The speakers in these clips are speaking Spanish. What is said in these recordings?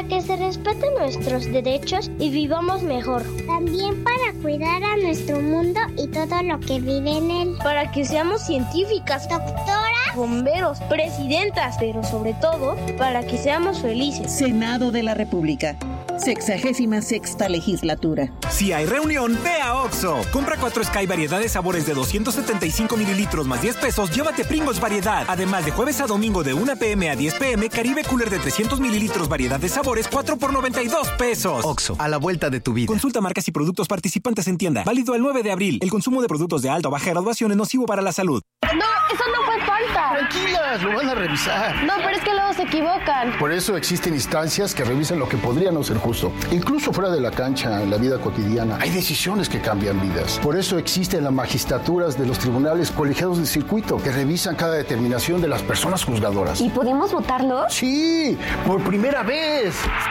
que se respeten nuestros derechos y vivamos mejor. También para cuidar a nuestro mundo y todo lo que vive en él. Para que seamos científicas, doctoras, bomberos, presidentas, pero sobre todo para que seamos felices. Senado de la República. 66ª legislatura. Si hay reunión, ve a Oxxo. Compra 4 Sky variedad de sabores de 275 mililitros más 10 pesos, llévate Pringles variedad. Además, de jueves a domingo de 1 p.m. a 10 p.m, Caribe Cooler de 300 mililitros variedad de sabores, 4 por 92 pesos. Oxxo, a la vuelta de tu vida. Consulta marcas y productos participantes en tienda. Válido el 9 de abril. El consumo de productos de alta o baja graduación es nocivo para la salud. No, eso no fue falta. Tranquilas, lo van a revisar. No, pero es que luego se equivocan. Por eso existen instancias que revisan lo que podría no ser justo. Incluso fuera de la cancha, en la vida cotidiana, hay decisiones que cambian vidas. Por eso existen las magistraturas de los tribunales colegiados de circuito que revisan cada determinación de las personas juzgadoras. ¿Y podemos votarlo? Sí, por primera vez.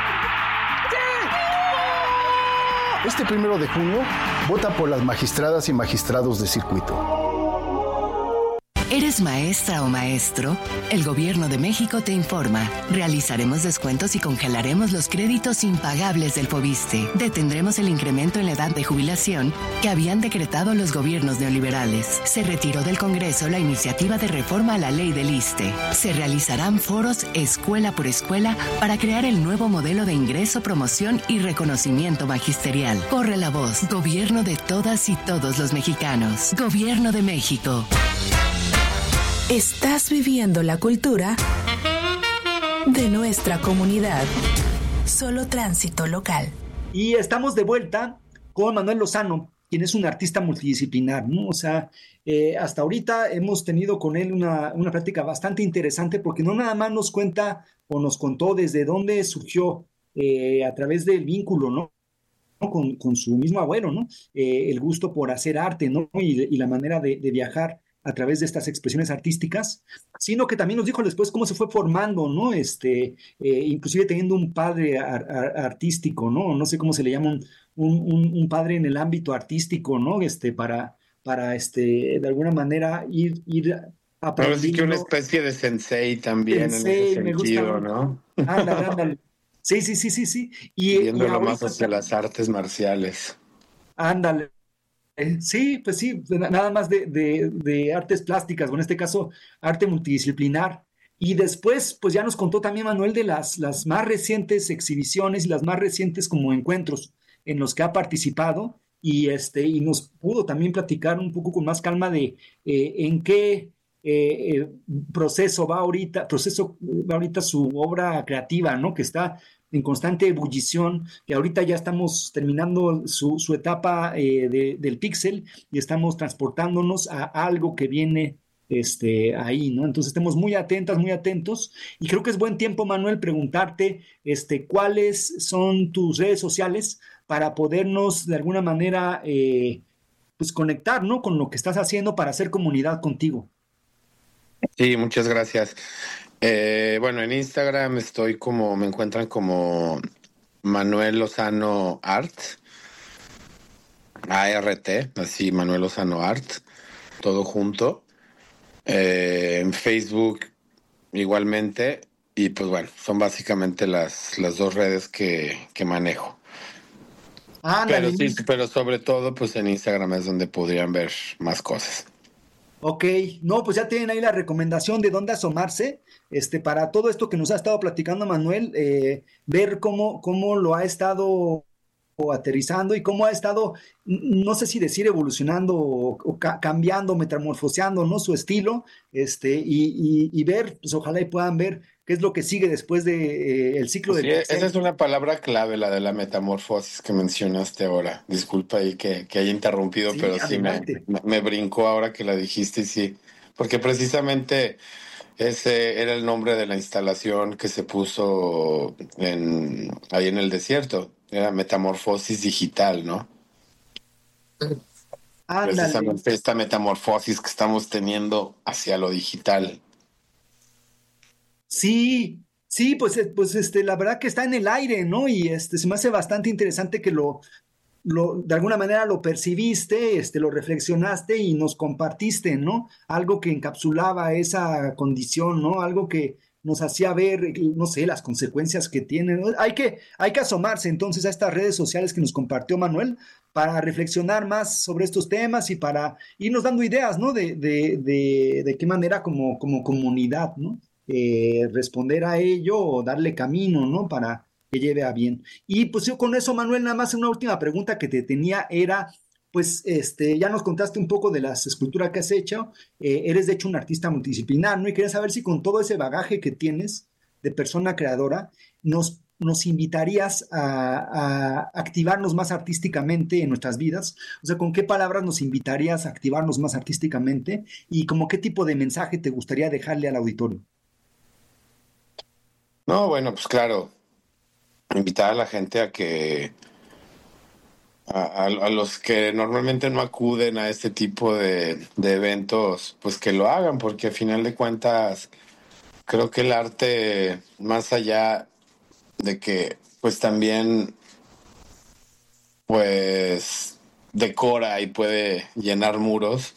Este 1 de junio, vota por las magistradas y magistrados de circuito. ¿Eres maestra o maestro? El Gobierno de México te informa. Realizaremos descuentos y congelaremos los créditos impagables del Fobiste. Detendremos el incremento en la edad de jubilación que habían decretado los gobiernos neoliberales. Se retiró del Congreso la iniciativa de reforma a la ley del ISSSTE. Se realizarán foros escuela por escuela para crear el nuevo modelo de ingreso, promoción y reconocimiento magisterial. Corre la voz. Gobierno de todas y todos los mexicanos. Gobierno de México. Estás viviendo la cultura de nuestra comunidad. Solo Tránsito Local. Y estamos de vuelta con Manuel Lozano, quien es un artista multidisciplinar, ¿no? O sea, hasta ahorita hemos tenido con él una plática bastante interesante porque no nada más nos cuenta o nos contó desde dónde surgió a través del vínculo, ¿no? Con su mismo abuelo, ¿no? El gusto por hacer arte, ¿no? Y la manera de viajar a través de estas expresiones artísticas, sino que también nos dijo después cómo se fue formando, ¿no? Inclusive teniendo un padre artístico, ¿no? No sé cómo se le llama, un padre en el ámbito artístico, ¿no? Para de alguna manera ir aprendiendo. Pero sí que una especie de sensei también sensei, en ese sentido, ¿no? Ándale. Sí. Viéndolo más hacia las artes marciales. Ándale. Sí, pues sí, nada más de artes plásticas, o en este caso, arte multidisciplinar. Y después, pues ya nos contó también Manuel de las más recientes exhibiciones y las más recientes como encuentros en los que ha participado y nos pudo también platicar un poco con más calma de en qué proceso va ahorita su obra creativa, ¿no? Que está en constante ebullición, que ahorita ya estamos terminando su etapa del píxel y estamos transportándonos a algo que viene ahí, ¿no? Entonces estemos muy atentos, y creo que es buen tiempo, Manuel, preguntarte cuáles son tus redes sociales para podernos de alguna manera pues conectar, ¿no? Con lo que estás haciendo para hacer comunidad contigo. Sí, muchas gracias. Bueno, en Instagram me encuentran como Manuel Lozano Art, ART, así Manuel Lozano Art, todo junto. En Facebook igualmente, y pues bueno, son básicamente las dos redes que manejo. Pero sí, pero sobre todo pues en Instagram es donde podrían ver más cosas. Ok, no, pues ya tienen ahí la recomendación de dónde asomarse, para todo esto que nos ha estado platicando Manuel, ver cómo lo ha estado aterrizando y cómo ha estado, no sé si decir evolucionando o cambiando, metamorfoseando, ¿no? Su estilo, y ver, pues ojalá y puedan ver qué es lo que sigue después de el ciclo del pixel. Esa es una palabra clave, la de la metamorfosis que mencionaste ahora. Disculpa ahí que haya interrumpido, sí, pero sí me brincó ahora que la dijiste, sí, porque precisamente ese era el nombre de la instalación que se puso ahí en el desierto. Era metamorfosis digital, ¿no? Precisamente esta metamorfosis que estamos teniendo hacia lo digital. Sí, pues la verdad que está en el aire, ¿no? Y se me hace bastante interesante que de alguna manera lo percibiste, lo reflexionaste y nos compartiste, ¿no? Algo que encapsulaba esa condición, ¿no? Algo que nos hacía ver, no sé, las consecuencias que tienen. Hay que asomarse entonces a estas redes sociales que nos compartió Manuel para reflexionar más sobre estos temas y para irnos dando ideas, ¿no? De qué manera como comunidad, ¿no? Responder a ello o darle camino, ¿no? Para que lleve a bien. Y pues yo con eso, Manuel, nada más una última pregunta que te tenía era, pues ya nos contaste un poco de las esculturas que has hecho, eres de hecho un artista multidisciplinar, ¿no? Y quería saber si con todo ese bagaje que tienes de persona creadora, nos invitarías a activarnos más artísticamente en nuestras vidas. O sea, ¿con qué palabras nos invitarías a activarnos más artísticamente? Y como qué tipo de mensaje te gustaría dejarle al auditorio. No, bueno, pues claro, invitar a la gente a que a los que normalmente no acuden a este tipo de eventos, pues que lo hagan, porque al final de cuentas creo que el arte, más allá de que pues también pues decora y puede llenar muros,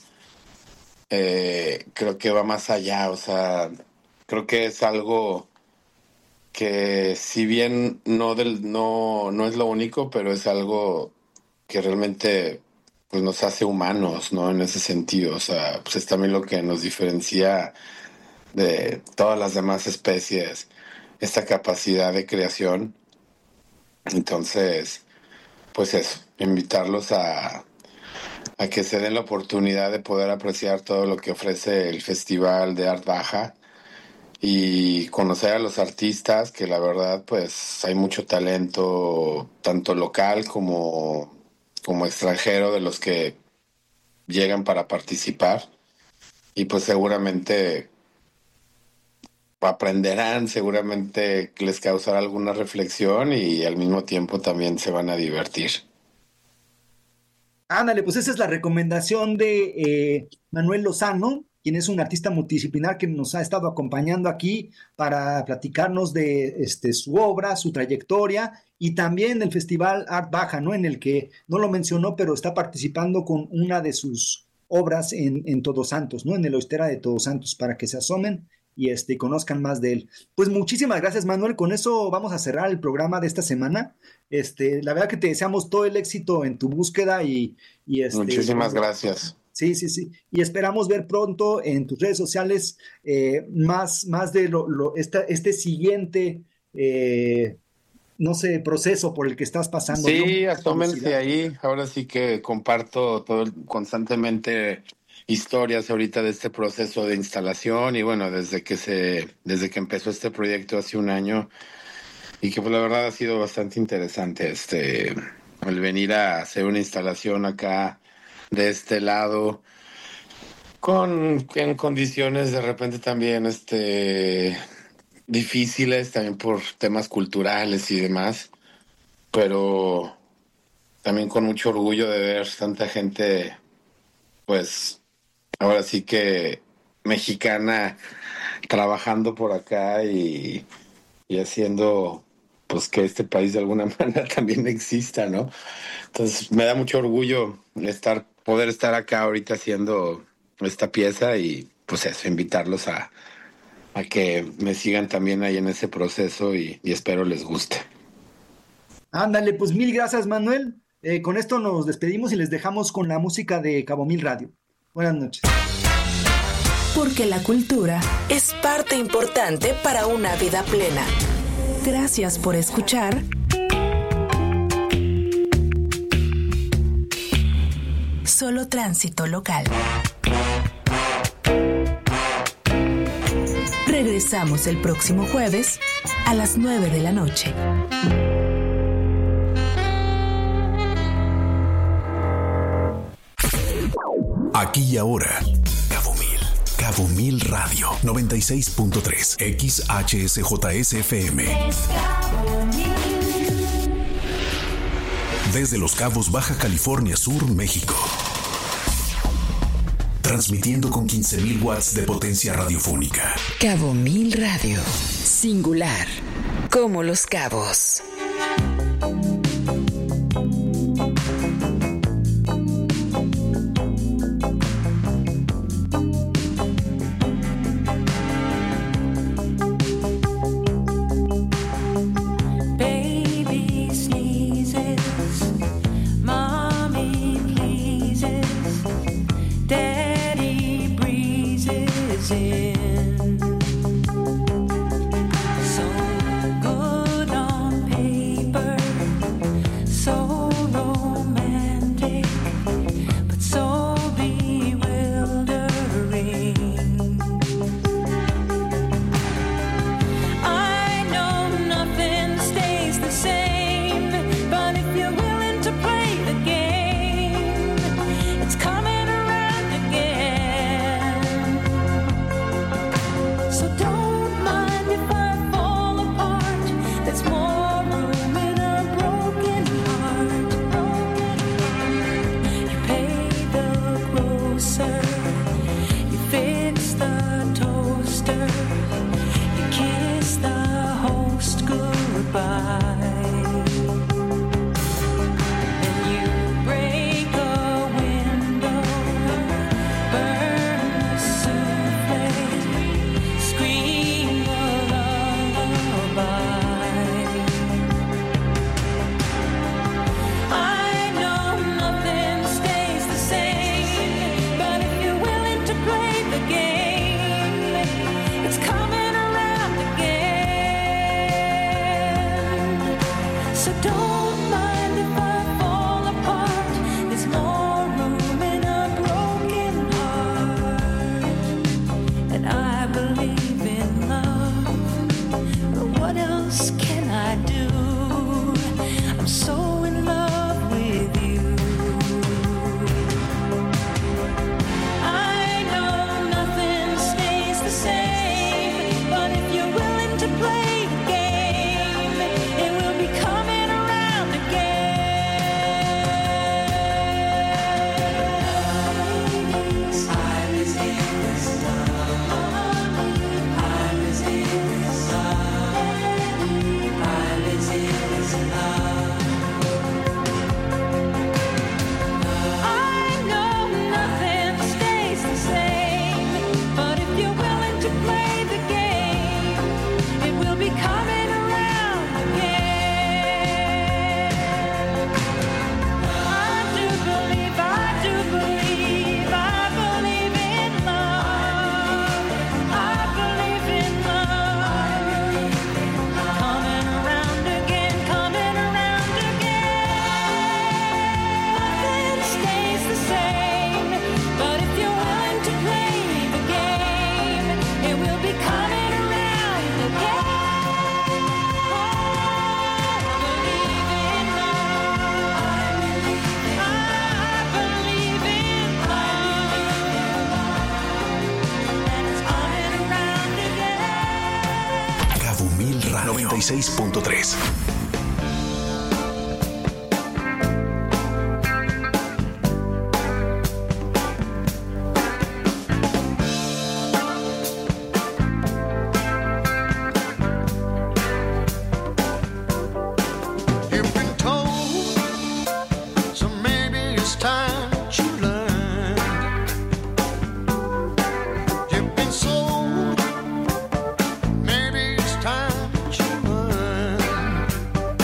creo que va más allá. O sea, creo que es algo que si bien no es lo único, pero es algo que realmente pues nos hace humanos, ¿no? En ese sentido, o sea, pues es también lo que nos diferencia de todas las demás especies, esta capacidad de creación. Entonces, pues eso, invitarlos a que se den la oportunidad de poder apreciar todo lo que ofrece el Festival de Art Baja y conocer a los artistas, que la verdad pues hay mucho talento, tanto local como extranjero, de los que llegan para participar, y pues seguramente aprenderán, seguramente les causará alguna reflexión y al mismo tiempo también se van a divertir. Ándale, pues esa es la recomendación de Manuel Lozano, quien es un artista multidisciplinar que nos ha estado acompañando aquí para platicarnos de su obra, su trayectoria y también del Festival Art Baja, ¿no? En el que no lo mencionó, pero está participando con una de sus obras en Todos Santos, ¿no? En el Oistera de Todos Santos, para que se asomen y conozcan más de él. Pues muchísimas gracias, Manuel. Con eso vamos a cerrar el programa de esta semana. La verdad que te deseamos todo el éxito en tu búsqueda y muchísimas gracias. Sí. Y esperamos ver pronto en tus redes sociales más de este siguiente, no sé, proceso por el que estás pasando. Sí, ¿no? Asómense ahí. Ahora sí que comparto constantemente historias ahorita de este proceso de instalación y bueno, desde que empezó este proyecto hace un año, y que pues la verdad ha sido bastante interesante el venir a hacer una instalación acá de este lado en condiciones de repente también difíciles, también por temas culturales y demás, pero también con mucho orgullo de ver tanta gente, pues ahora sí que mexicana, trabajando por acá y haciendo pues que este país de alguna manera también exista, ¿no? Entonces me da mucho orgullo poder estar acá ahorita haciendo esta pieza y pues eso, invitarlos a que me sigan también ahí en ese proceso y espero les guste. Ándale, pues mil gracias, Manuel. Con esto nos despedimos y les dejamos con la música de Cabo Mil Radio. Buenas noches. Porque la cultura es parte importante para una vida plena. Gracias por escuchar. Solo Tránsito Local. Regresamos el próximo jueves a las 9 de la noche. Aquí y ahora. Cabo Mil Radio 96.3 XHSJSFM. Desde Los Cabos, Baja California Sur, México. Transmitiendo con 15,000 watts de potencia radiofónica. Cabo Mil Radio. Singular. Como Los Cabos. So don't mind if I fall apart. There's more room in a broken heart. And I believe in love, but what else can I do? I'm so in love with you. I know nothing stays the same, but if you're willing to play the game, it will be coming around again. I'm as in this love. I'm as in this love. I'm as in this love. I know nothing stays the same, but if you're willing to play the game, it will be coming around again. I do believe in love. I believe in love. Coming around again, coming around again. Nothing stays the same, but if you're willing to play the game, it will be coming around again. I believe in love. I believe in love. And it's coming around again. Cabo Mil Radio 96.3. You've been told, so maybe it's time that you learn. You've been sold, maybe it's time that you learn.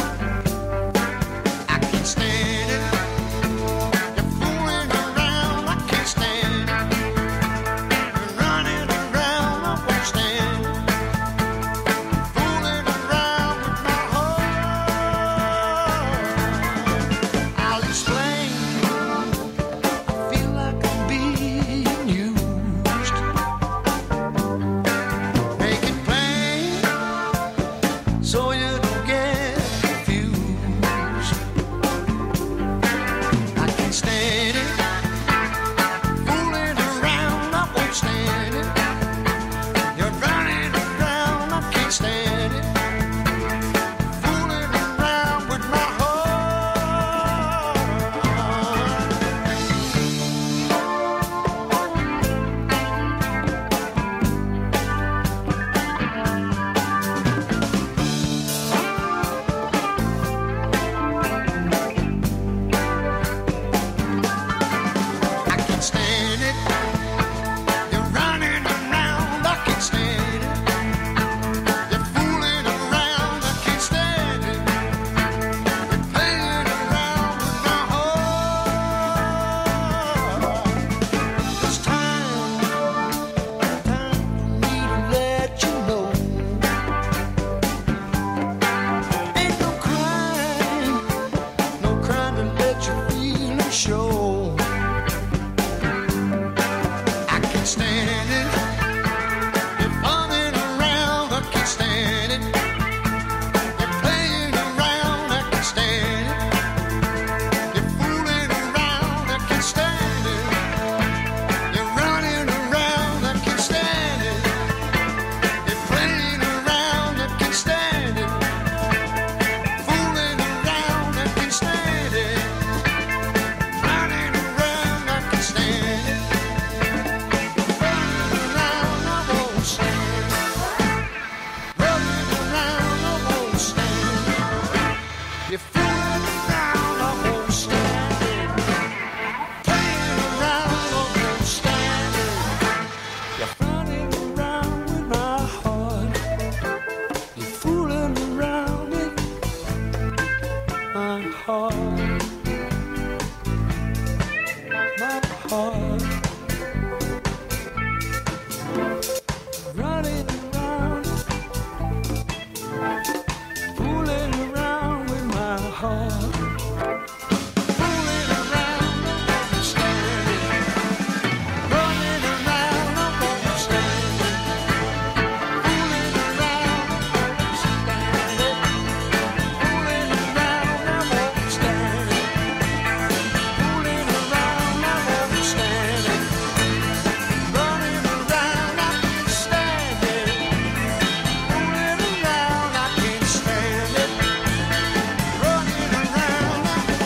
car. Fooling around, stand it. Running around, I won't stand it. Fooling around, stand it. Fooling around, I won't stand it. Fooling around, I won't stand it. Running around, I can't stand it. Fooling around, I can't stand it. Running around,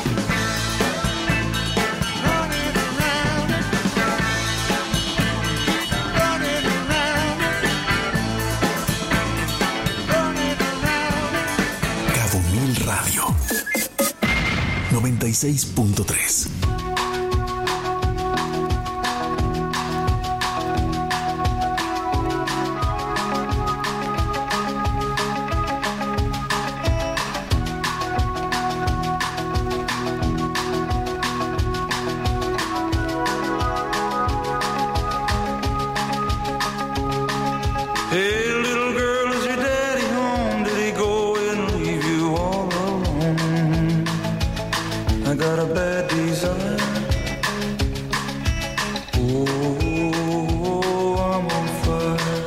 running around it. Running around it. Running around it. Cabo Mil Radio 96.3. Hey, little girl, is your daddy home? Did he go and leave you all alone? I got a bad desire. Oh, I'm on fire.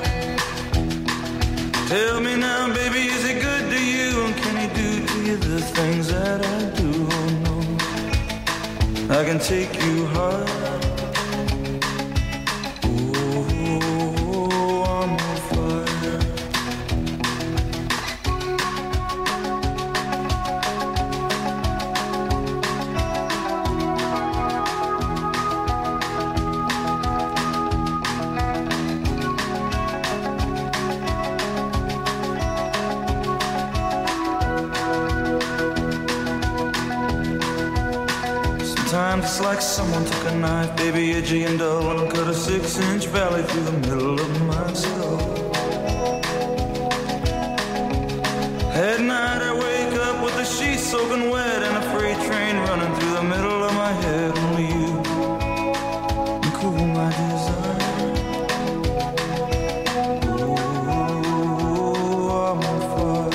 Tell me now, baby, is he good to you? And can he do to you the things that I do? Oh, no, I can take you high. Sometimes it's like someone took a knife, baby, edgy and dull, and cut a 6-inch valley through the middle of my skull. At night I wake up with the sheets soaking wet and a freight train running through the middle of my head. Only you can cool my desire. Oh, I'm on fire.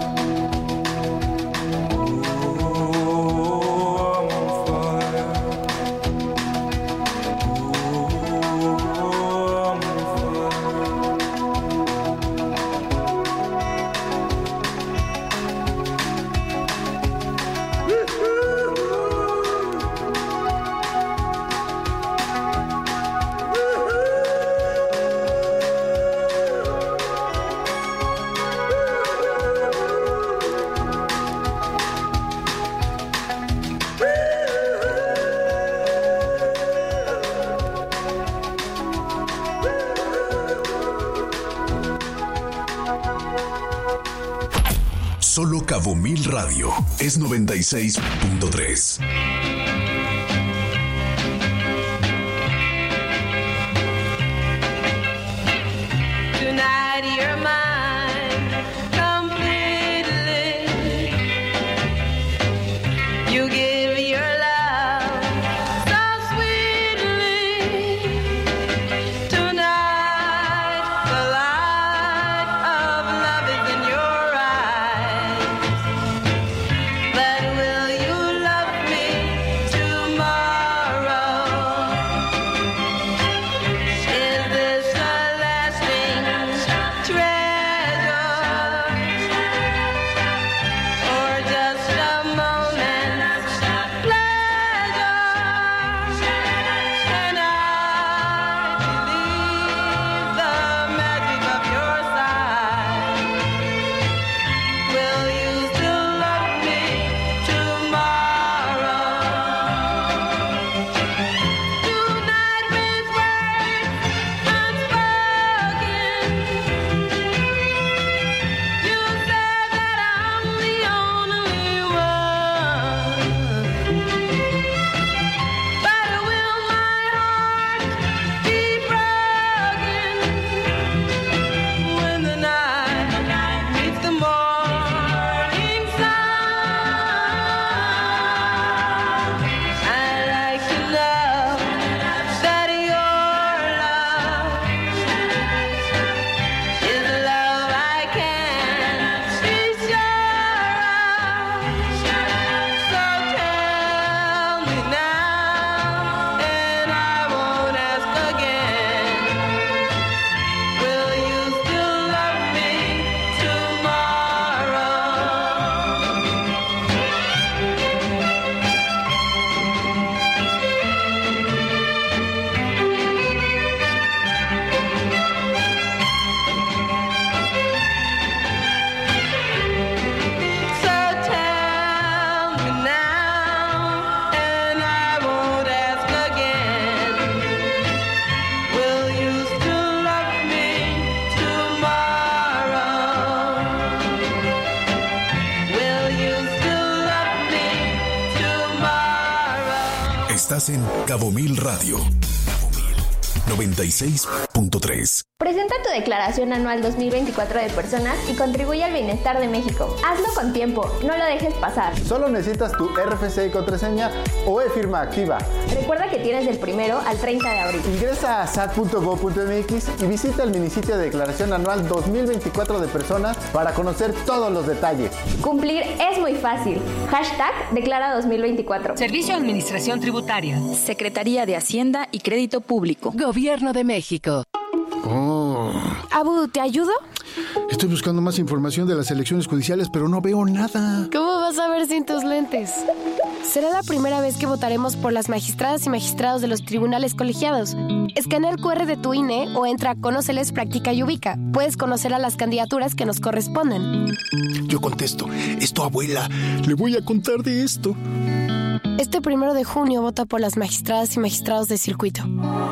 Solo Cabo Mil Radio es 96.3. Tonight you're mine completely. You give your love so sweetly. Tonight the light of love is in your eyes. But will you love me Estás en Cabo Mil Radio. 96.3. Presenta tu declaración anual 2024 de personas y contribuye al bienestar de México. Hazlo con tiempo, no lo dejes pasar. Solo necesitas tu RFC y contraseña o e-firma activa. Recuerda que tienes del 1 al 30 de abril. Ingresa a sat.gov.mx y visita el minisitio de declaración anual 2024 de personas para conocer todos los detalles. Cumplir es muy fácil. #Declara 2024. Servicio de Administración Tributaria. Secretaría de Hacienda y Crédito Público. Gobierno de México. Abu, ¿te ayudo? Estoy buscando más información de las elecciones judiciales, pero no veo nada. ¿Cómo vas a ver sin tus lentes? Será la primera vez que votaremos por las magistradas y magistrados de los tribunales colegiados. Escanea el QR de tu INE o entra a Conóceles, Practica y Ubica. Puedes conocer a las candidaturas que nos corresponden. Yo contesto, esto abuela, le voy a contar de esto. Este 1 de junio vota por las magistradas y magistrados de circuito.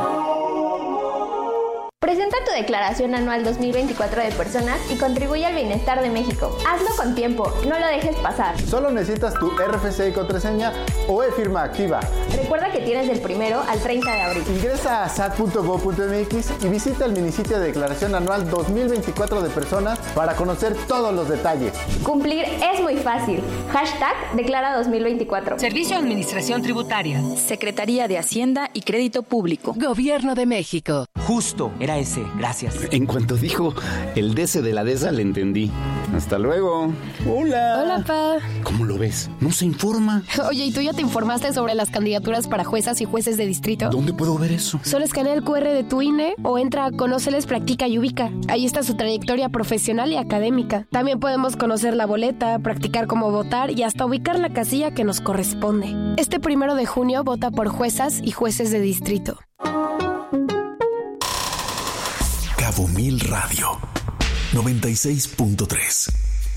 Presenta tu declaración anual 2024 de personas y contribuye al bienestar de México. Hazlo con tiempo, no lo dejes pasar. Solo necesitas tu RFC y contraseña o e-firma activa. Recuerda que tienes del 1 al 30 de abril. Ingresa a sat.gov.mx y visita el minisitio de declaración anual 2024 de personas para conocer todos los detalles. Cumplir es muy fácil. #Declara 2024. Servicio de Administración Tributaria. Secretaría de Hacienda y Crédito Público. Gobierno de México. Justo, era ese. Gracias. En cuanto dijo el DC de la DESA, le entendí. Hasta luego. Hola. Hola, pa. ¿Cómo lo ves? ¿No se informa? Oye, ¿y tú ya te informaste sobre las candidaturas para juezas y jueces de distrito? ¿Dónde puedo ver eso? Solo escanea el QR de tu INE o entra a Conóceles, Practica y Ubica. Ahí está su trayectoria profesional y académica. También podemos conocer la boleta, practicar cómo votar y hasta ubicar la casilla que nos corresponde. Este 1 de junio vota por juezas y jueces de distrito. Cabo Mil Radio 96.3.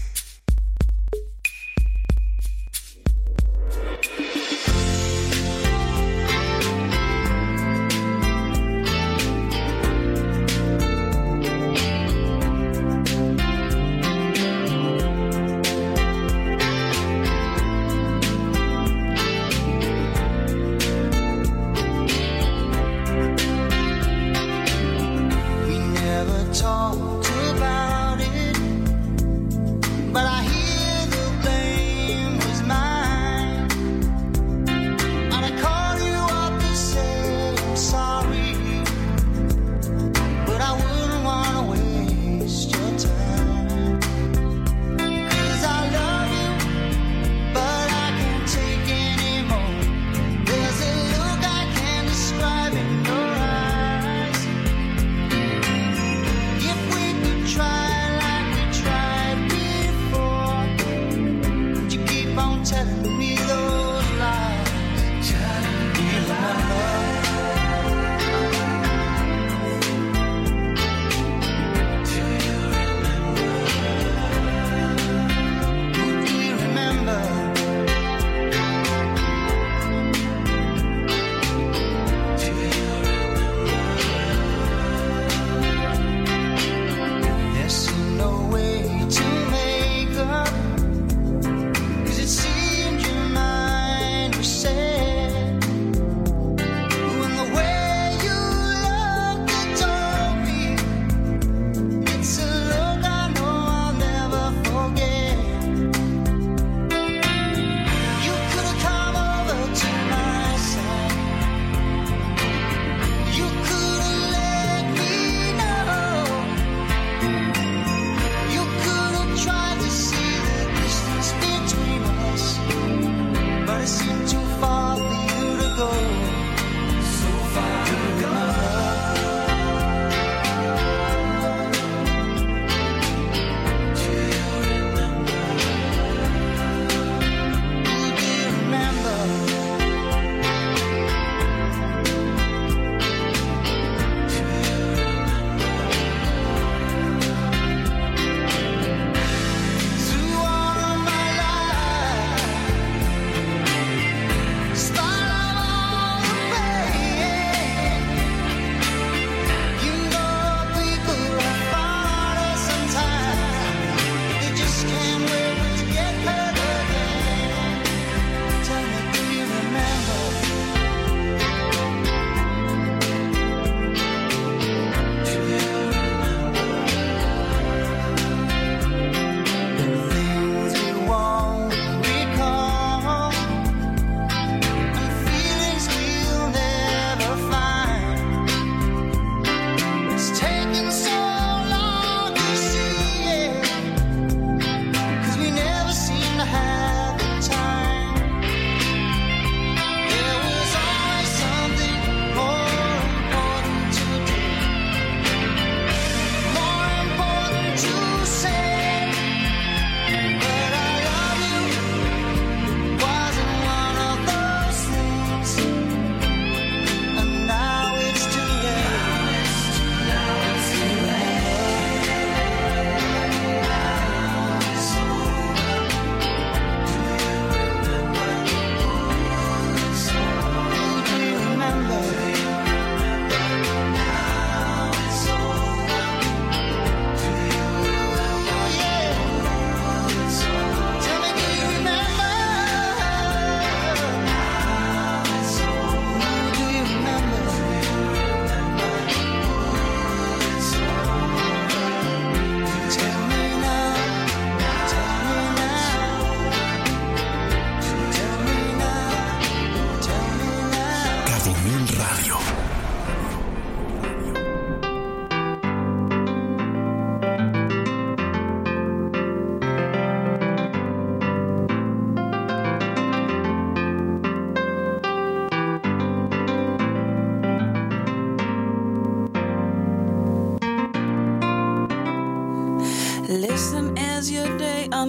Talked about it, but I hear the blame was mine. And I called you up to say I'm sorry, but I wouldn't want to waste your time. 'Cause I love you, but I can't take anymore. There's a look I can't describe in your eyes. Try like we tried before. Would you keep on telling me those lies? Telling me remember. Do you remember? Would you remember? Do you no way to make up, 'cause it seemed you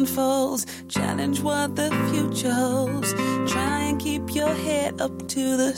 unfolds. Challenge what the future holds. Try and keep your head up to the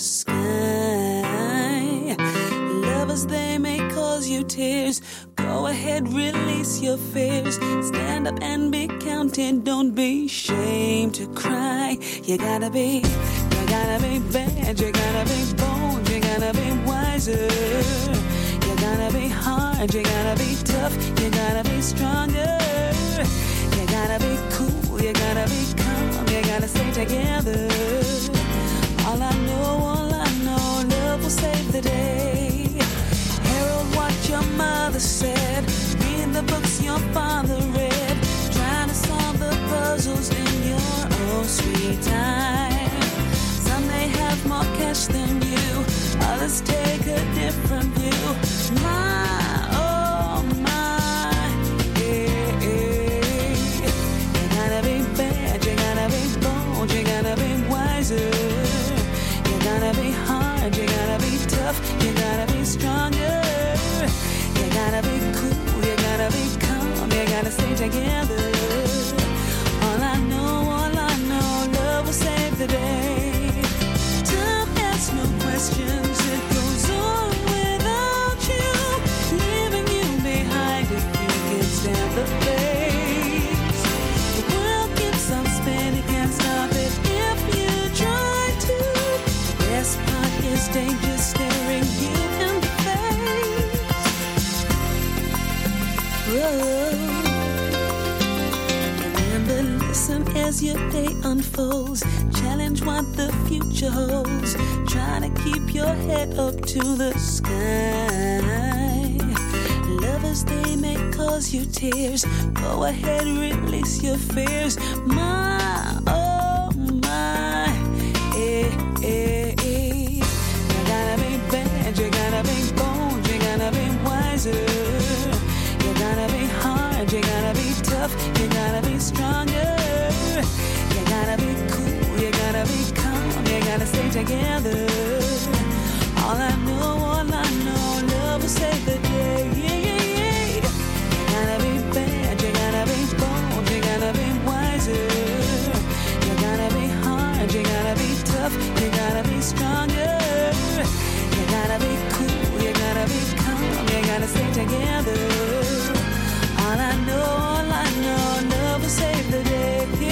sky. Lovers, they may cause you tears. Go ahead, release your fears. Stand up and be counted. Don't be ashamed to cry. You gotta be bad. You gotta be bold. You gotta be wiser. You gotta be hard. You gotta be tough. You gotta be stronger. You gotta be cool. You gotta be calm. You gotta stay together. All I know, love will save the day. Herald what your mother said. Read the books your father read. Trying to solve the puzzles in your own sweet time. Some may have more cash than you. Others take a different view. My, oh my, yeah, yeah. You gotta be bad. You gotta be bold. You gotta be wiser. You gotta be hard. You gotta be tough. You gotta be stronger. You gotta be cool. You gotta be calm. You gotta stay together. All I know, love will save the day. Time asks no questions. It goes on without you, leaving you behind if you can't stand the pace. The world keeps on spinning, can't stop it if you try to. The best part is danger staring you in the face. Whoa. Remember, listen as your day unfolds. Challenge what the future holds. Try to keep your head up to the sky. Lovers, they may cause you tears. Go ahead, release your fears. My, oh my, eh, eh, eh. You gotta be bad, you gotta be bold, you gotta be wiser. You gotta be hard, you gotta be tough, you gotta be stronger. You gotta be cool, you gotta be calm, you gotta stay together. All I know, love will save the day. Yeah, yeah, yeah. You gotta be bad, you gotta be bold, you gotta be wiser. You gotta be hard, you gotta be tough, you gotta be stronger. You gotta be cool, you gotta be calm, you gotta stay together. All I know, love will save the day.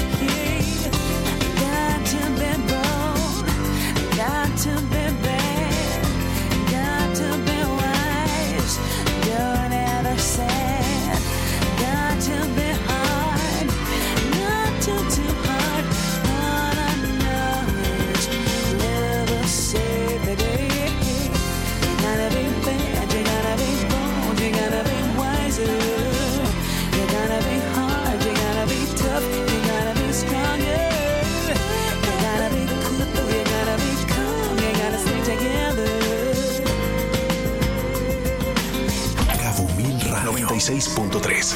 Got to be bold, got to be bad, got to be wise. Don't ever sad, got to be hard, not too hard. All I know is love will save the day. You gotta be bad, you gotta be bold, you gotta be wiser. You gotta be hard, you gotta be tough, you gotta be stronger. You gotta be cool, you gotta be calm, you gotta stay together. Cabo Mil Radio 96.3.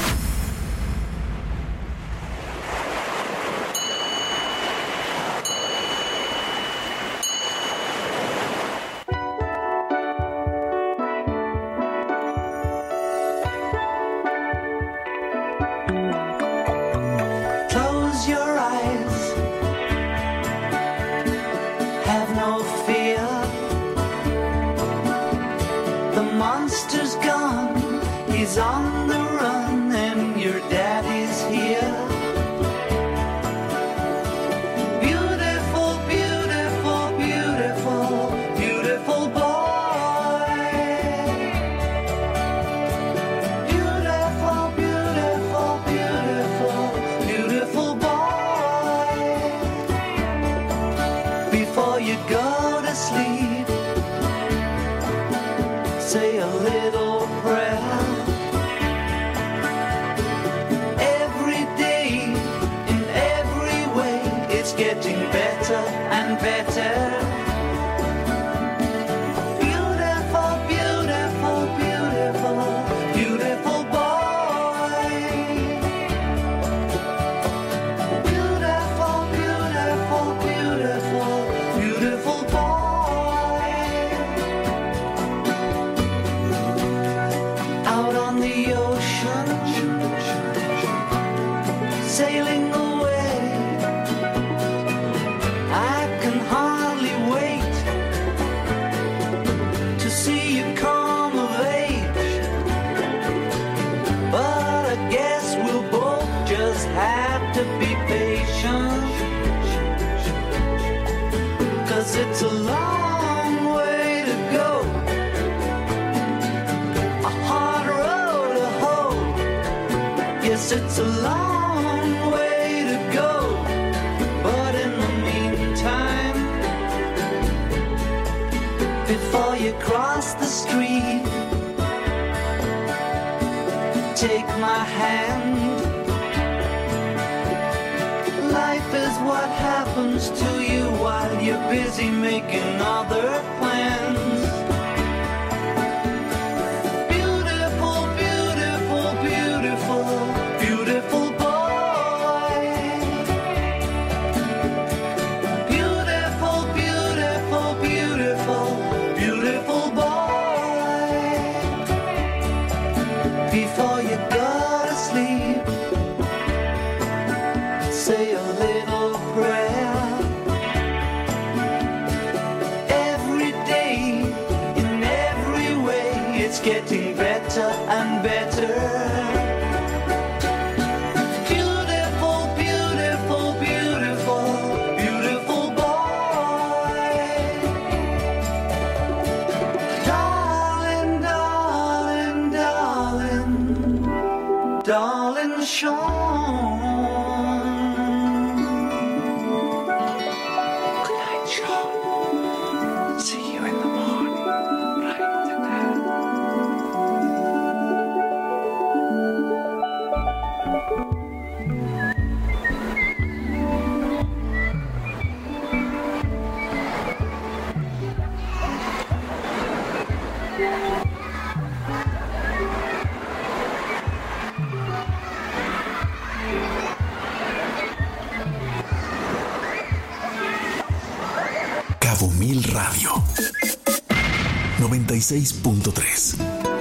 Close your eyes, have no fear. The monster's gone, he's on the run, and your daddy's here. Beautiful, beautiful, beautiful, beautiful boy. Beautiful, beautiful, beautiful, beautiful boy. Before you go to sleep, say a little prayer. Every day, in every way, it's getting better and better. Beautiful, beautiful, beautiful, beautiful boy. Beautiful, beautiful, beautiful, beautiful boy. Out on the ocean, sailing 'cause it's a long way to go. But in the meantime, before you cross the street, take my hand. Life is what happens to you while you're busy making other plans. Beautiful, beautiful, beautiful, beautiful boy. Beautiful, beautiful, beautiful, beautiful boy. Before you go to sleep, say a little prayer. Every day, in every way, it's getting better and better. Beautiful, beautiful, beautiful, beautiful boy. Darling, darling, darling, darling Sean. Good night, Sean. See you in the morning. Cabo Mil Radio 96.3.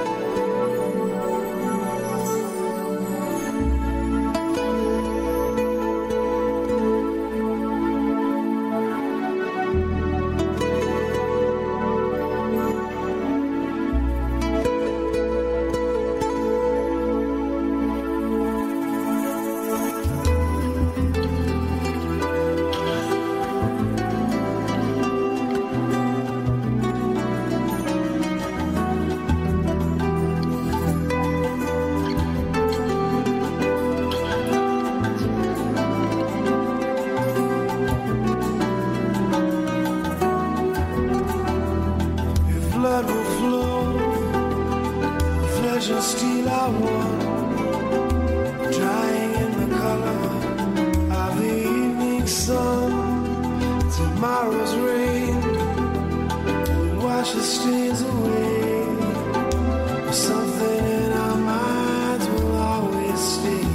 Blood will flow, flesh and steel I want, drying in the color of the evening sun. Tomorrow's rain will wash the stains away, but something in our minds will always stay.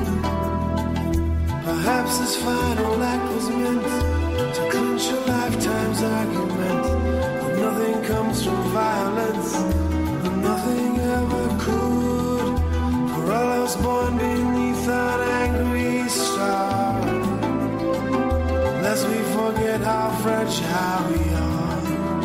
Perhaps this final act was meant to clinch a lifetime's argument. Nothing comes from violence, and nothing ever could. For all I was born beneath an angry star, lest we forget how fragile we are.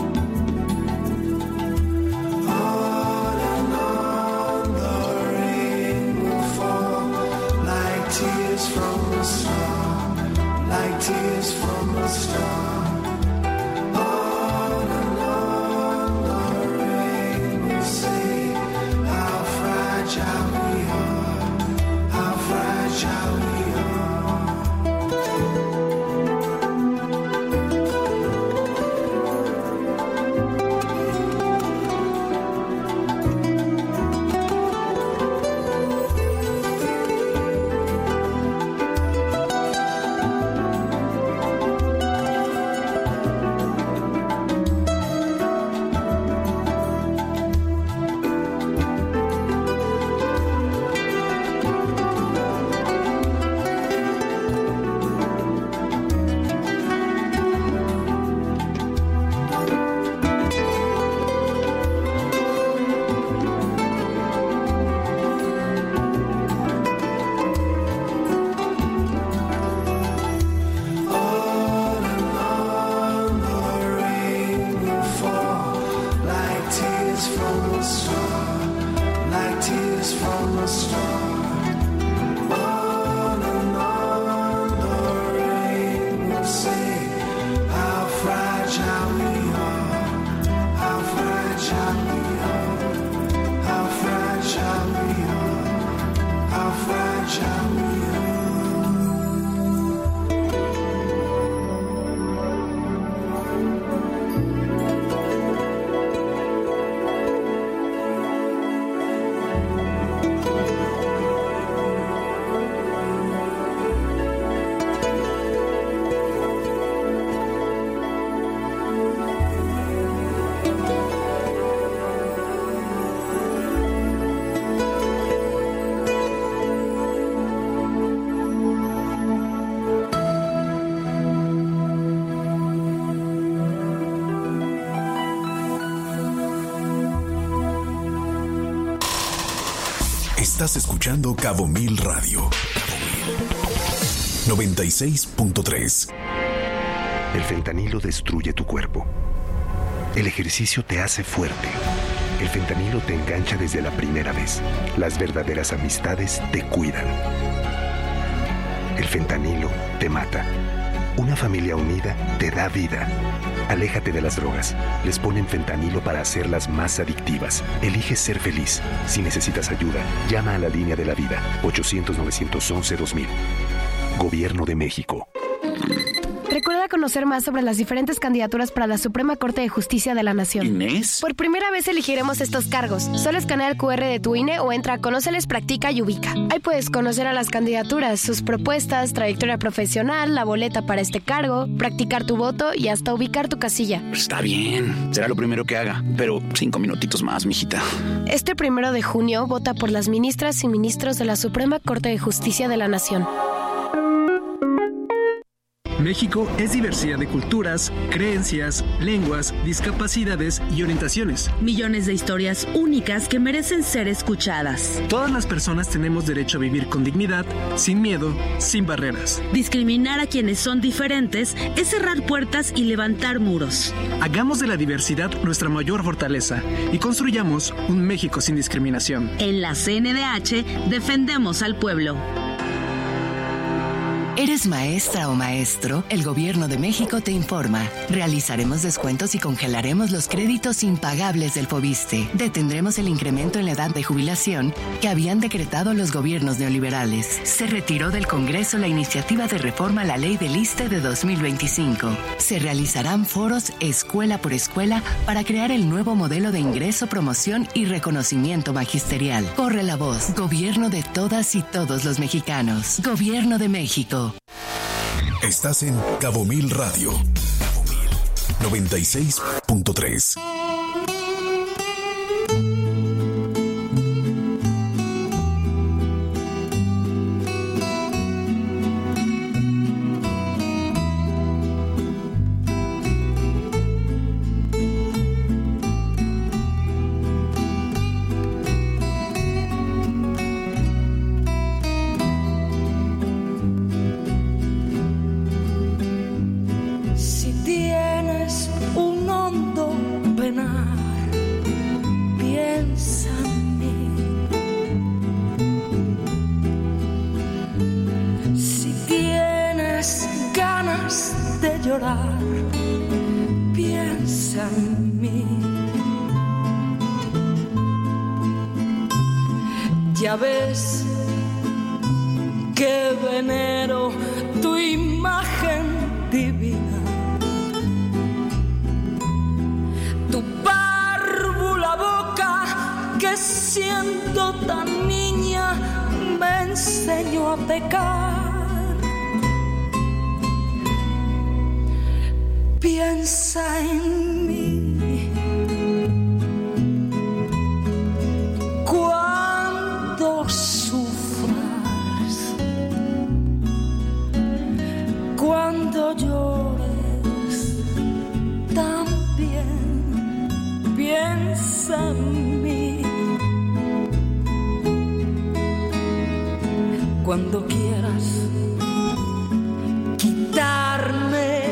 On and on the rain will fall, like tears from a star, like tears from a star. Estás escuchando Cabo Mil Radio. 96.3. El fentanilo destruye tu cuerpo. El ejercicio te hace fuerte. El fentanilo te engancha desde la primera vez. Las verdaderas amistades te cuidan. El fentanilo te mata. Una familia unida te da vida. Aléjate de las drogas. Les ponen fentanilo para hacerlas más adictivas. Elige ser feliz. Si necesitas ayuda, llama a la línea de la vida. 800-911-2000. Gobierno de México. Recuerda conocer más sobre las diferentes candidaturas para la Suprema Corte de Justicia de la Nación. ¿Inés? Por primera vez elegiremos estos cargos. Solo escanea el QR de tu INE o entra a Conóceles, Practica y Ubica. Ahí puedes conocer a las candidaturas, sus propuestas, trayectoria profesional, la boleta para este cargo, practicar tu voto y hasta ubicar tu casilla. Está bien, será lo primero que haga, pero 5 minutitos más, mijita. Este 1 de junio vota por las ministras y ministros de la Suprema Corte de Justicia de la Nación. México es diversidad de culturas, creencias, lenguas, discapacidades y orientaciones. Millones de historias únicas que merecen ser escuchadas. Todas las personas tenemos derecho a vivir con dignidad, sin miedo, sin barreras. Discriminar a quienes son diferentes es cerrar puertas y levantar muros. Hagamos de la diversidad nuestra mayor fortaleza y construyamos un México sin discriminación. En la CNDH defendemos al pueblo. ¿Eres maestra o maestro? El Gobierno de México te informa. Realizaremos descuentos y congelaremos los créditos impagables del FOVISSSTE. Detendremos el incremento en la edad de jubilación que habían decretado los gobiernos neoliberales. Se retiró del Congreso la iniciativa de reforma a la ley del ISSSTE de 2025. Se realizarán foros escuela por escuela para crear el nuevo modelo de ingreso, promoción y reconocimiento magisterial. Corre la voz. Gobierno de todas y todos los mexicanos. Gobierno de México. Estás en Cabo Mil Radio. 96.3. Piensa en mí. Ya ves que venero tu imagen divina, tu párvula boca que siendo tan niña me enseñó a pecar. Piensa en mí cuando sufras, cuando llores también. Piensa en mí cuando quieras quitarme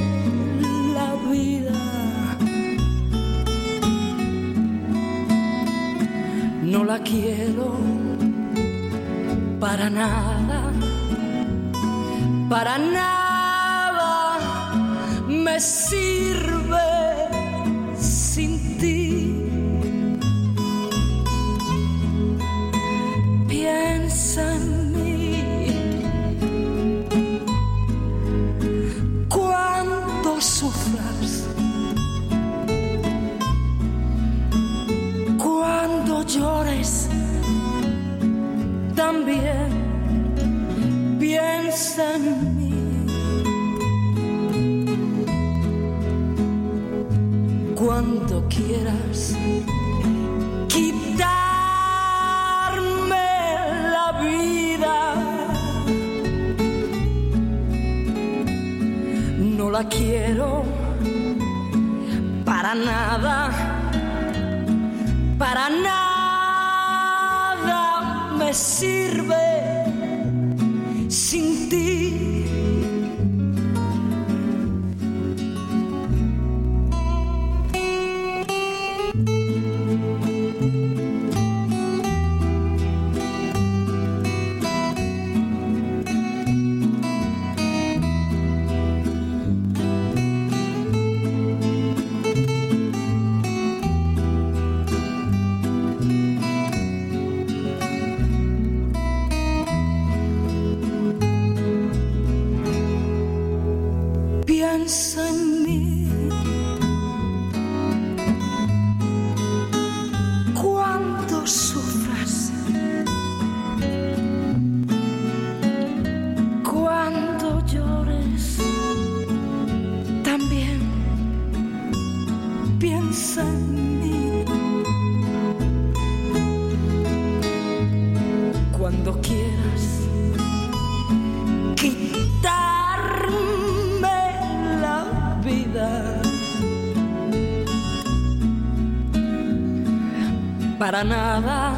no la quiero para nada, para nada me sirve sin ti. Piensa en mí cuando sufras, cuando llores también. Piensa en mí cuando quieras quitarme la vida. No la quiero para nada, para nada me me sirve sin ti. Piensa en mí cuando sufras, cuando llores, también piensa en mí. Cuando quieras quitarme la vida, para nada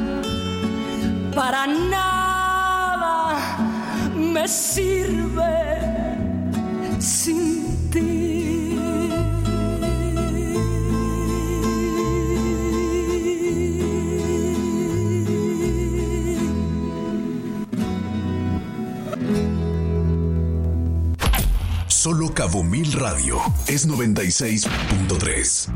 me sirve sin ti. Solo Cabo Mil Radio es 96.3.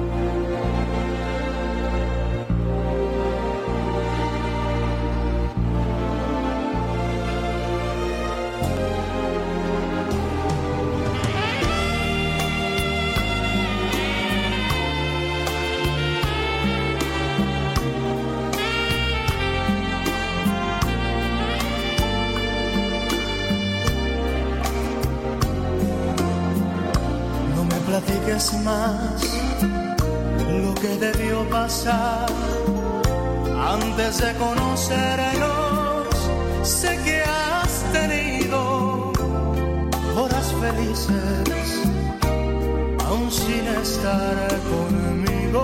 Platiques más lo que debió pasar antes de conocernos. Sé que has tenido horas felices aún sin estar conmigo.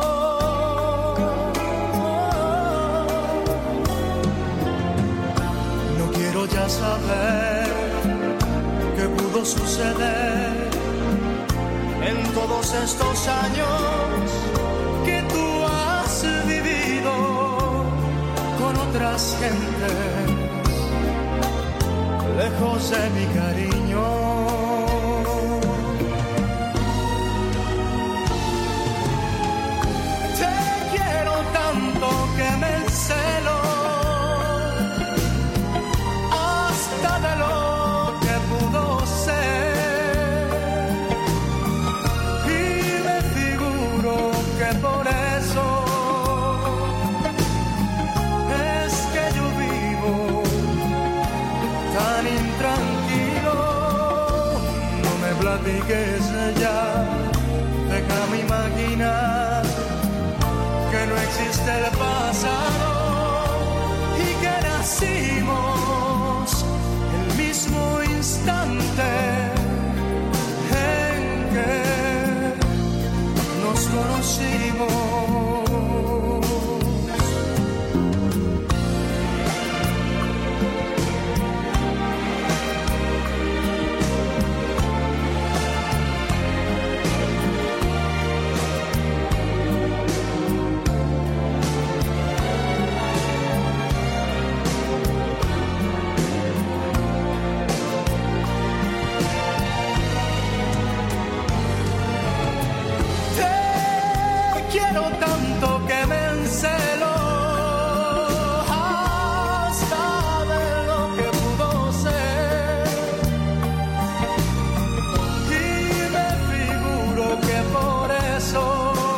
No quiero ya saber qué pudo suceder en todos estos años que tú has vivido con otras gentes, lejos de mi cariño. Te quiero tanto que me encelo hasta de lo que pudo ser. Por eso es que yo vivo tan intranquilo. No me platiques ya, déjame imaginar que no existe el pasado y que nacimos el mismo instante en que nos conocimos. Quiero tanto que me encelo hasta de lo que pudo ser. Y me figuro que por eso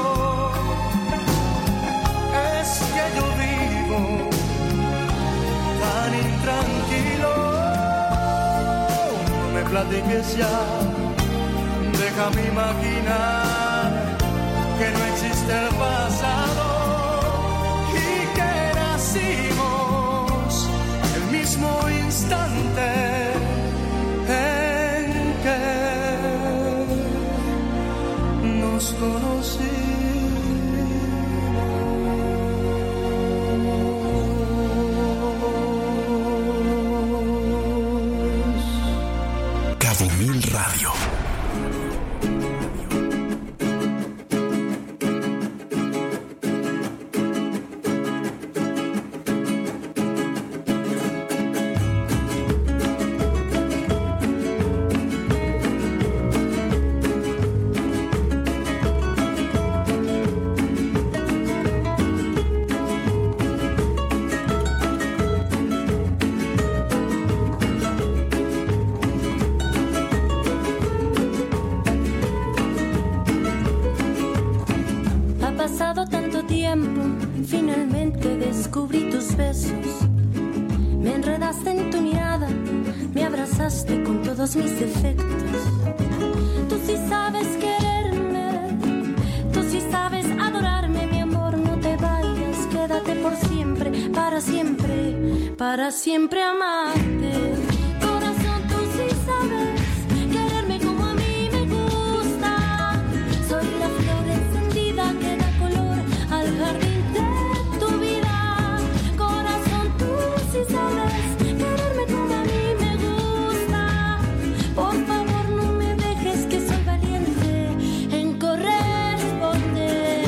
es que yo vivo tan intranquilo. No me platiques ya, déjame imaginar que no existe el pasado y que nacimos el mismo instante en que nos conocimos. Cabo Mil Radio. Finalmente descubrí tus besos. Me enredaste en tu mirada, me abrazaste con todos mis defectos. Tú sí sabes quererme, tú sí sabes adorarme, mi amor, no te vayas, quédate por siempre, para siempre amarte. Corazón, tú sí sabes quererme como a mí me gusta. Soy la flor encendida que da color al jardín. Sabes quererme como a mí me gusta. Por favor, no me dejes, que soy valiente en corresponderte.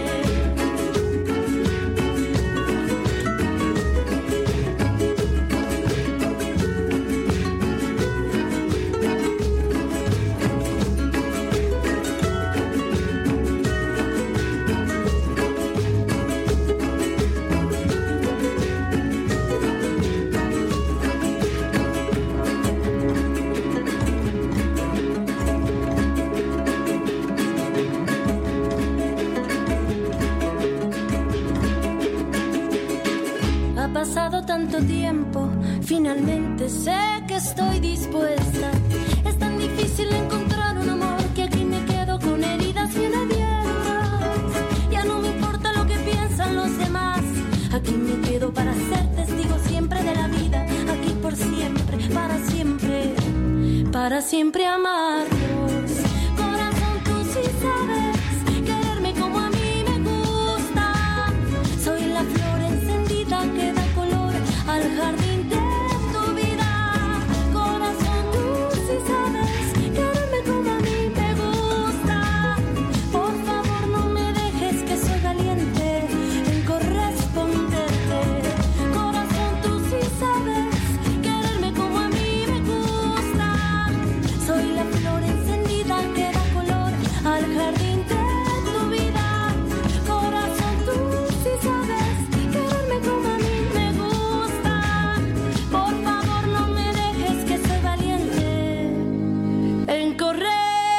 Ha pasado tanto tiempo, finalmente sé que estoy dispuesta. Es tan difícil encontrar un amor que aquí me quedo con heridas bien abiertas. Ya no me importa lo que piensan los demás. Aquí me quedo para ser testigo siempre de la vida. Aquí por siempre, para siempre amarnos. Corazón, tú sí sabes quererme como a mí me gusta. Soy la flor encendida que da color al jardín de tu vida. Corazón, tú sí sabes quererme como a mí me gusta. Por favor, no me dejes, que soy valiente en corresponderte. Corazón, tú sí sabes quererme como a mí me gusta. Soy la flor encendida que da color al jardín de tu vida. Corazón, tú sí sabes quererme como a mí me gusta. Por favor, no me dejes, que soy valiente en corresponderte.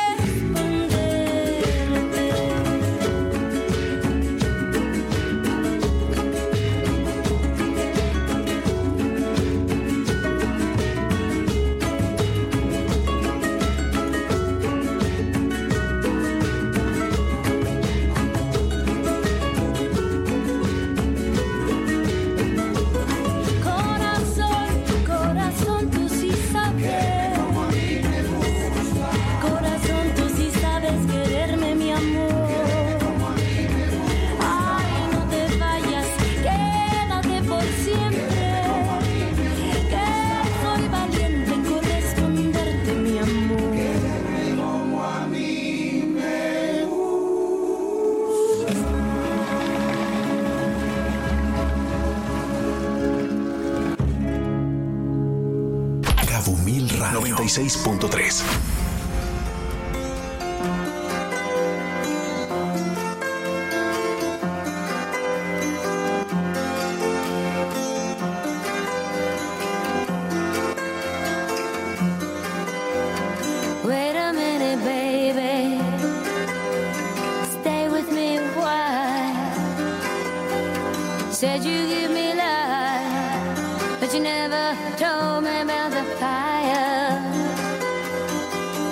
Corazón, tú sí sabes. Corazón, tú sí sabes quererme, mi amor. Ay, no te vayas, quédate por siempre. Que soy valiente en corresponderte, mi amor. Como a mí me gusta. Cabo Mil Radio 96.3. Wait a minute, baby. Stay with me a while. Said you give me life, but you never told me about the fire.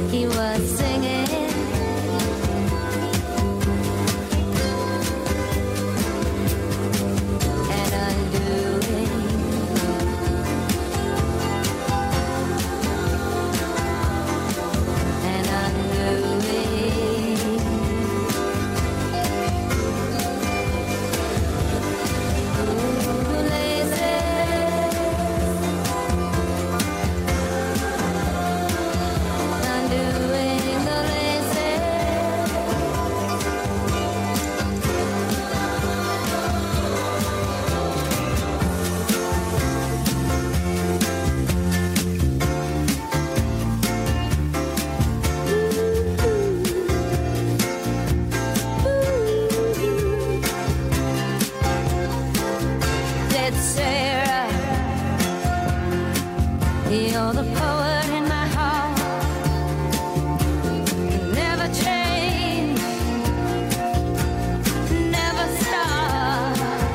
he was singing. And undoing. And undoing. Ooh, lazy. Undoing the lazy. Said Sarah, you're the poet in my heart. Never change, never stop.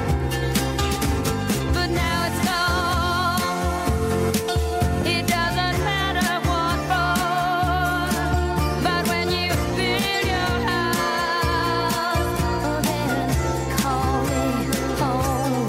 But now it's gone. It doesn't matter what for. But when you build your house, oh, then call me home.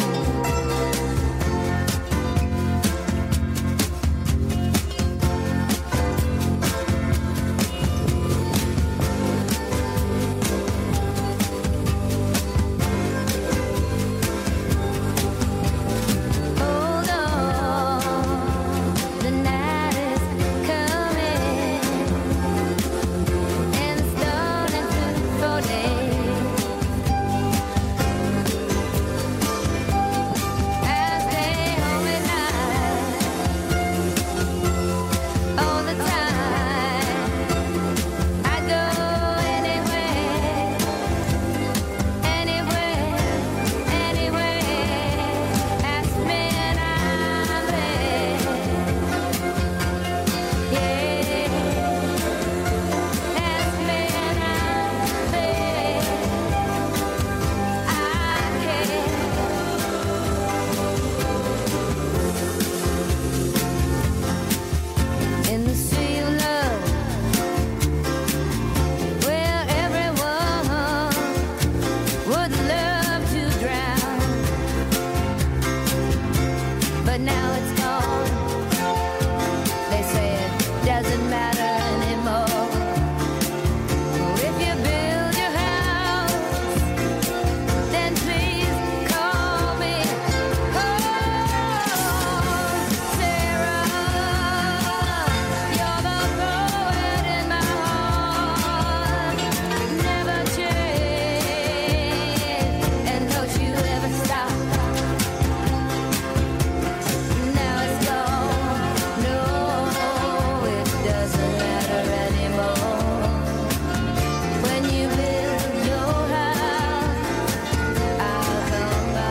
Hold on, the night is coming, and it's starting to fall as they hold me night all the time. I go anywhere, anywhere, anywhere. Ask me and I'm there. Yeah. Ask me and I'm there. I care. In the sea of love, where everyone would love to drown, but now it's gone. They say it doesn't matter anymore. If you build your house, then please call me home. Sarah, you're the poet in my heart. Never change, and don't you ever stop. Now it's gone. No, it doesn't matter anymore. When you build your house, I'll come by.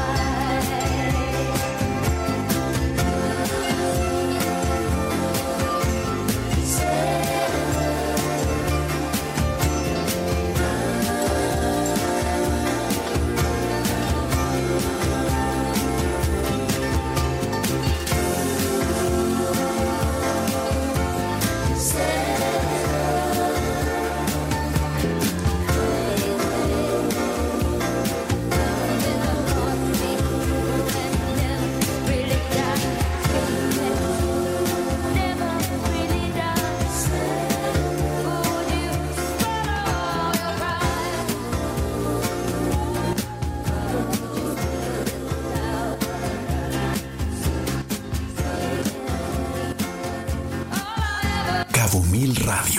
Cabo Mil Radio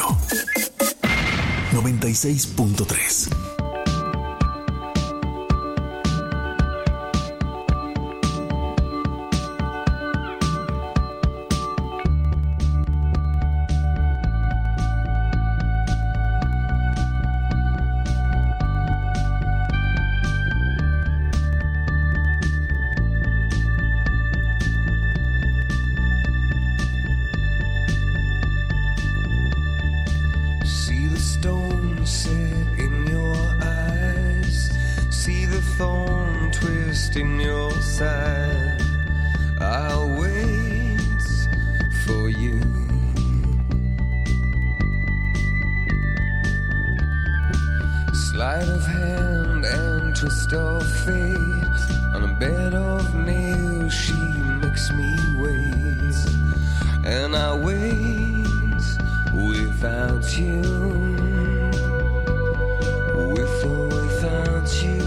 96.3. See the stone set in your eyes. See the thorn twist in your side. I'll wait for you. Sleight of hand and twist of fate. On a bed of nails she makes me wait. And I wait without you. With or without you.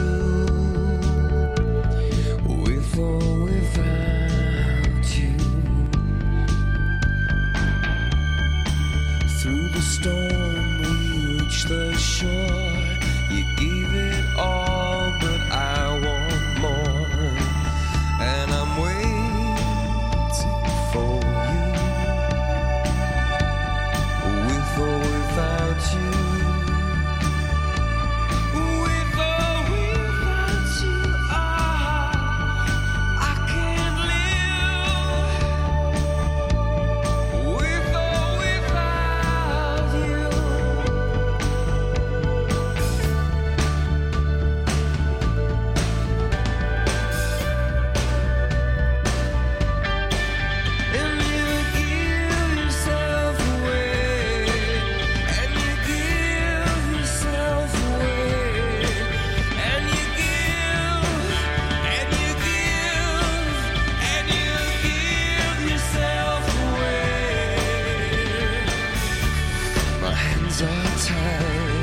With or without you. Through the storm we reach the shore. You gave it all, but I want more. And I'm waiting for you. With or without you. With or without you. I can't live. With or without you. And you give yourself away. And you give yourself away. And you give. And you give. And you give yourself away. My hands are tied.